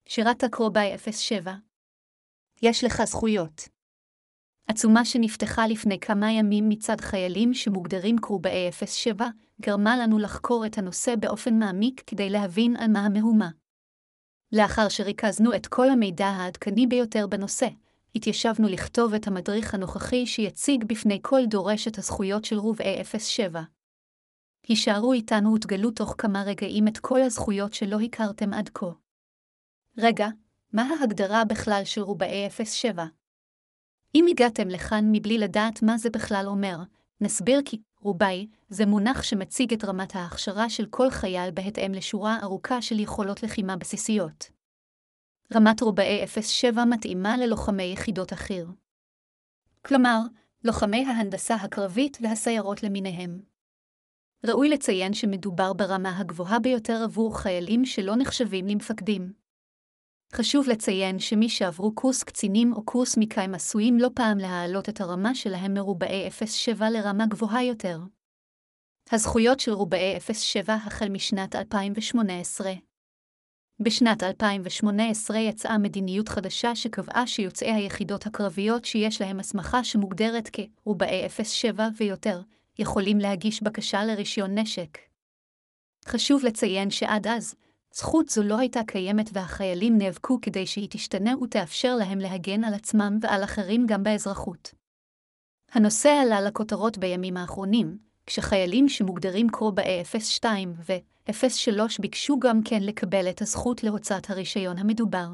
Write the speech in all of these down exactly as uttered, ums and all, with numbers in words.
שירת קרובאי אפס שבע. יש לך זכויות. עצומה שנפתחה לפני כמה ימים מצד חיילים שמוגדרים קרובאי אפס שבע, גרמה לנו לחקור את הנושא באופן מעמיק כדי להבין על מה המהומה. לאחר שריכזנו את כל המידע העדכני ביותר בנושא, התיישבנו לכתוב את המדריך הנוכחי שיציג בפני כל דורש את הזכויות של רובעי אפס שבע. הישארו איתנו ותגלו תוך כמה רגעים את כל הזכויות שלא הכרתם עד כה. רגע, מה ההגדרה בכלל של רובעי אפס שבע? אם הגעתם לכאן מבלי לדעת מה זה בכלל אומר, נסביר כי רובעי זה מונח שמציג את רמת ההכשרה של כל חייל בהתאם לשורה ארוכה של יכולות לחימה בסיסיות. רמת רובעי אפס שבע מתאימה ללוחמי יחידות החי"ר. כלומר, לוחמי ההנדסה הקרבית והסיירות למיניהם. ראוי לציין שמדובר ברמה הגבוהה ביותר עבור חיילים שלא נחשבים למפקדים. חשוב לציין שמי שעברו קורס קצינים או קורס מקיים עשויים לא פעם להעלות את הרמה שלהם מרובעי אפס שבע לרמה גבוהה יותר. הזכויות של רובעי אפס שבע החל משנת אלפיים ושמונה עשרה. בשנת אלפיים ושמונה עשרה יצאה מדיניות חדשה שקבעה שיוצאי היחידות הקרביות שיש להם הסמכה שמוגדרת כרובעי אפס שבע ויותר, יכולים להגיש בקשה לרישיון נשק. חשוב לציין שעד אז, זכות זו לא הייתה קיימת והחיילים נאבקו כדי שהיא תשתנה ותאפשר להם להגן על עצמם ועל אחרים גם באזרחות. הנושא עלה לכותרות בימים האחרונים, כשחיילים שמוגדרים קרובעי אפס שתיים ו-אפס שלוש ביקשו גם כן לקבל את הזכות להוצאת הרישיון המדובר.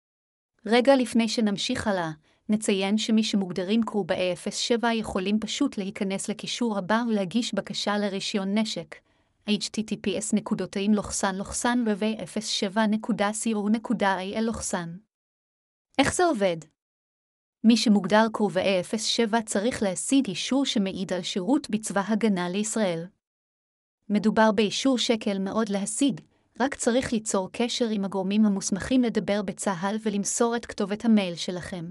רגע לפני שנמשיך הלאה, נציין שמי שמוגדרים קרובעי אפס שבע יכולים פשוט להיכנס לקישור הבא ולהגיש בקשה לרישיון נשק. אייץ' טי טי פי אס נקודתיים לוחסן לוחסן רובעי אפס שבע נקודה סי או נקודה איי אל לוחסן. איך זה עובד? מי שמוגדר קרובעי אפס שבע צריך להשיג אישור שמעיד על שירות בצבא הגנה לישראל. מדובר באישור שקל מאוד להשיג, רק צריך ליצור קשר עם הגורמים המוסמכים לדבר בצה"ל ולמסור את כתובת המייל שלכם.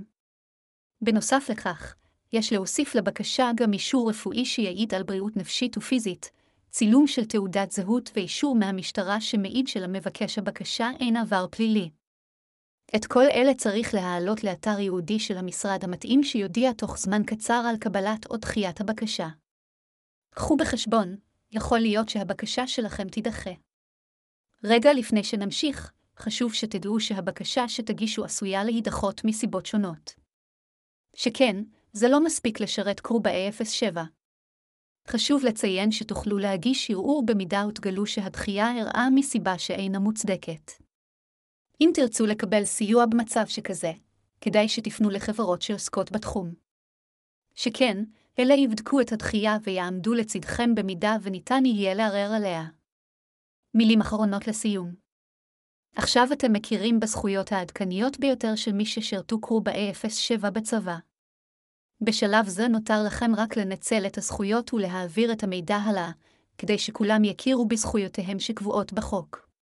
בנוסף לכך, יש להוסיף לבקשה גם אישור רפואי שיעיד על בריאות נפשית ופיזית, צילום של תעודת זהות ואישור מהמשטרה שמעיד שלמבקש הבקשה אין עבר פלילי. את כל אלה צריך להעלות לאתר ייעודי של המשרד המתאים שיודיע תוך זמן קצר על קבלת או דחיית הבקשה. קחו בחשבון, יכול להיות שהבקשה שלכם תידחה. רגע לפני שנמשיך, חשוב שתדעו שהבקשה שתגישו עשויה להידחות מסיבות שונות. שכן, זה לא מספיק לשרת קרובעי אפס שבע. חשוב לציין שתוכלו להגיש ערעור במידה ותגלו שהדחייה אירעה מסיבה שאינה מוצדקת. אם תרצו לקבל סיוע במצב שכזה, כדאי שתפנו לחברות שעוסקות בתחום. שכן, אלה יבדקו את הדחייה ויעמדו לצדכם במידה וניתן יהיה לערער עליה. מילים אחרונות לסיום. עכשיו אתם מכירים בזכויות העדכניות ביותר של מי ששרתו קרובעי אפס שבע בצבא. בשלב זה נותר לכם רק לנצל את הזכויות ולהעביר את המידע הלאה, כדי שכולם יכירו בזכויותיהם שקבועות בחוק.